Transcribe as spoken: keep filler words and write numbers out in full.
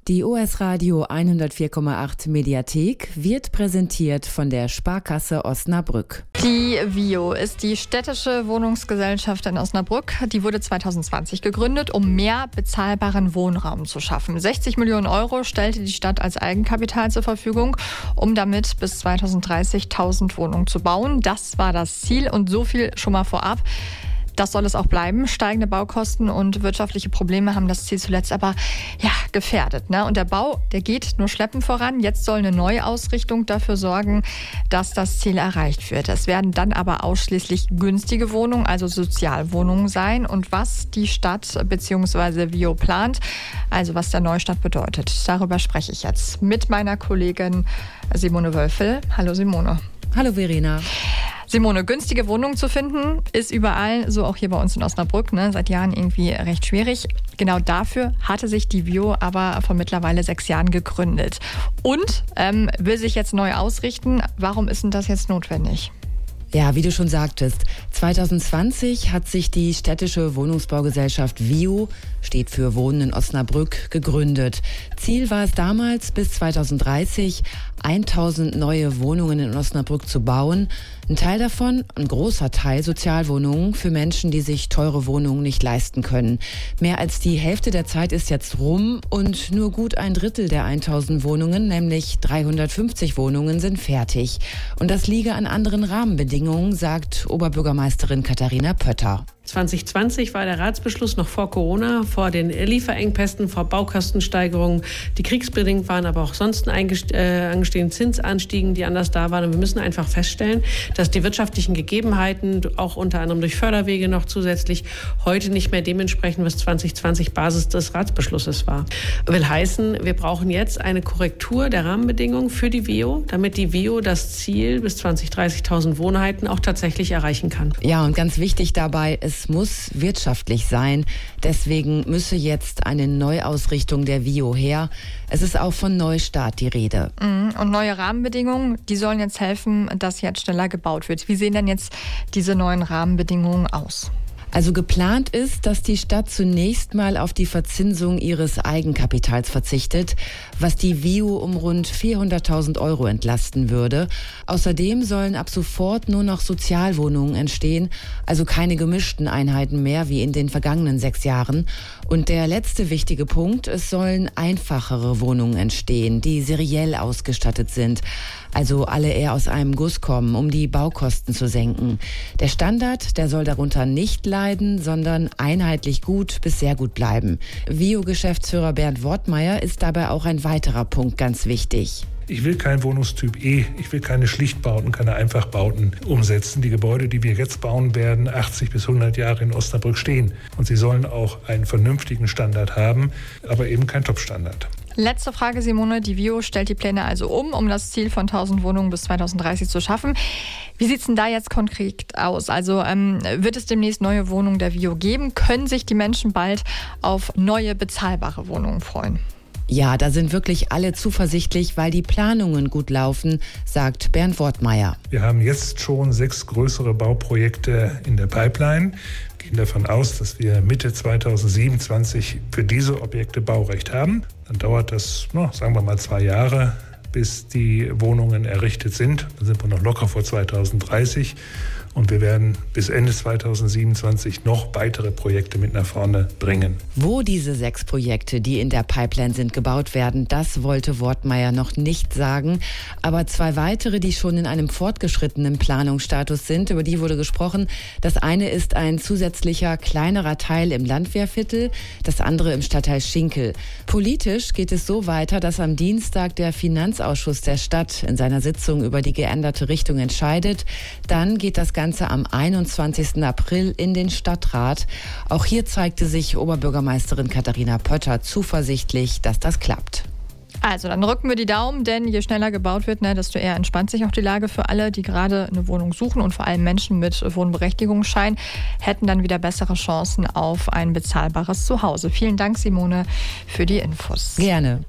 Die O S Radio hundertvier Komma acht Mediathek wird präsentiert von der Sparkasse Osnabrück. Die Vio ist die städtische Wohnungsgesellschaft in Osnabrück. Die wurde zweitausendzwanzig gegründet, um mehr bezahlbaren Wohnraum zu schaffen. sechzig Millionen Euro stellte die Stadt als Eigenkapital zur Verfügung, um damit bis zweitausenddreißig tausend Wohnungen zu bauen. Das war das Ziel und so viel schon mal vorab. Das soll es auch bleiben. Steigende Baukosten und wirtschaftliche Probleme haben das Ziel zuletzt aber ja, gefährdet. Ne? Und der Bau, der geht nur schleppend voran. Jetzt soll eine Neuausrichtung dafür sorgen, dass das Ziel erreicht wird. Es werden dann aber ausschließlich günstige Wohnungen, also Sozialwohnungen sein. Und was die Stadt bzw. Vio plant, also was der Neustart bedeutet, darüber spreche ich jetzt mit meiner Kollegin Simone Wölfel. Hallo Simone. Hallo Verena. Simone, günstige Wohnungen zu finden, ist überall, so auch hier bei uns in Osnabrück, ne, seit Jahren irgendwie recht schwierig. Genau dafür hatte sich die Vio aber vor mittlerweile sechs Jahren gegründet. Und ähm, will sich jetzt neu ausrichten. Warum ist denn das jetzt notwendig? Ja, wie du schon sagtest, zweitausendzwanzig hat sich die städtische Wohnungsbaugesellschaft Vio, steht für Wohnen in Osnabrück, gegründet. Ziel war es damals, bis zweitausenddreißig tausend neue Wohnungen in Osnabrück zu bauen. Ein Teil davon, ein großer Teil, Sozialwohnungen für Menschen, die sich teure Wohnungen nicht leisten können. Mehr als die Hälfte der Zeit ist jetzt rum und nur gut ein Drittel der tausend Wohnungen, nämlich dreihundertfünfzig Wohnungen, sind fertig. Und das liege an anderen Rahmenbedingungen, sagt Oberbürgermeisterin Katharina Pötter. zwanzig zwanzig war der Ratsbeschluss noch vor Corona, vor den Lieferengpässen, vor Baukostensteigerungen, die kriegsbedingt waren, aber auch sonst eingest- äh, angestehenden Zinsanstiegen, die anders da waren. Und wir müssen einfach feststellen, dass die wirtschaftlichen Gegebenheiten, auch unter anderem durch Förderwege noch zusätzlich, heute nicht mehr dementsprechend, was zwanzig zwanzig Basis des Ratsbeschlusses war. Will heißen, wir brauchen jetzt eine Korrektur der Rahmenbedingungen für die Vio, damit die Vio das Ziel bis zwanzig dreißigtausend Wohnheiten auch tatsächlich erreichen kann. Ja, und ganz wichtig dabei ist, es muss wirtschaftlich sein. Deswegen müsse jetzt eine Neuausrichtung der Vio her. Es ist auch von Neustart die Rede. Und neue Rahmenbedingungen, die sollen jetzt helfen, dass jetzt schneller gebaut wird. Wie sehen denn jetzt diese neuen Rahmenbedingungen aus? Also geplant ist, dass die Stadt zunächst mal auf die Verzinsung ihres Eigenkapitals verzichtet, was die Vio um rund vierhunderttausend Euro entlasten würde. Außerdem sollen ab sofort nur noch Sozialwohnungen entstehen, also keine gemischten Einheiten mehr wie in den vergangenen sechs Jahren. Und der letzte wichtige Punkt, es sollen einfachere Wohnungen entstehen, die seriell ausgestattet sind. Also alle eher aus einem Guss kommen, um die Baukosten zu senken. Der Standard, der soll darunter nicht leiden, sondern einheitlich gut bis sehr gut bleiben. Vio-Geschäftsführer Bernd Wortmeier ist dabei auch ein weiterer Punkt ganz wichtig. Ich will keinen Wohnungstyp E, ich will keine Schlichtbauten, keine Einfachbauten umsetzen. Die Gebäude, die wir jetzt bauen, werden achtzig bis hundert Jahre in Osnabrück stehen. Und sie sollen auch einen vernünftigen Standard haben, aber eben kein Top-Standard. Letzte Frage, Simone. Die Vio stellt die Pläne also um, um das Ziel von tausend Wohnungen bis zweitausenddreißig zu schaffen. Wie sieht es denn da jetzt konkret aus? Also ähm, wird es demnächst neue Wohnungen der Vio geben? Können sich die Menschen bald auf neue bezahlbare Wohnungen freuen? Ja, da sind wirklich alle zuversichtlich, weil die Planungen gut laufen, sagt Bernd Wortmeier. Wir haben jetzt schon sechs größere Bauprojekte in der Pipeline. Wir gehen davon aus, dass wir Mitte zweitausendsiebenundzwanzig für diese Objekte Baurecht haben. Dann dauert das, no, sagen wir mal, zwei Jahre, bis die Wohnungen errichtet sind. Dann sind wir noch locker vor zweitausenddreißig. Und wir werden bis Ende zweitausendsiebenundzwanzig noch weitere Projekte mit nach vorne bringen. Wo diese sechs Projekte, die in der Pipeline sind, gebaut werden, das wollte Wortmeier noch nicht sagen. Aber zwei weitere, die schon in einem fortgeschrittenen Planungsstatus sind, über die wurde gesprochen. Das eine ist ein zusätzlicher kleinerer Teil im Landwehrviertel, das andere im Stadtteil Schinkel. Politisch geht es so weiter, dass am Dienstag der Finanzausschuss der Stadt in seiner Sitzung über die geänderte Richtung entscheidet. Dann geht das Ganze am einundzwanzigsten April in den Stadtrat. Auch hier zeigte sich Oberbürgermeisterin Katharina Pötter zuversichtlich, dass das klappt. Also dann rücken wir die Daumen, denn je schneller gebaut wird, ne, desto eher entspannt sich auch die Lage für alle, die gerade eine Wohnung suchen, und vor allem Menschen mit Wohnberechtigungsschein hätten dann wieder bessere Chancen auf ein bezahlbares Zuhause. Vielen Dank, Simone, für die Infos. Gerne.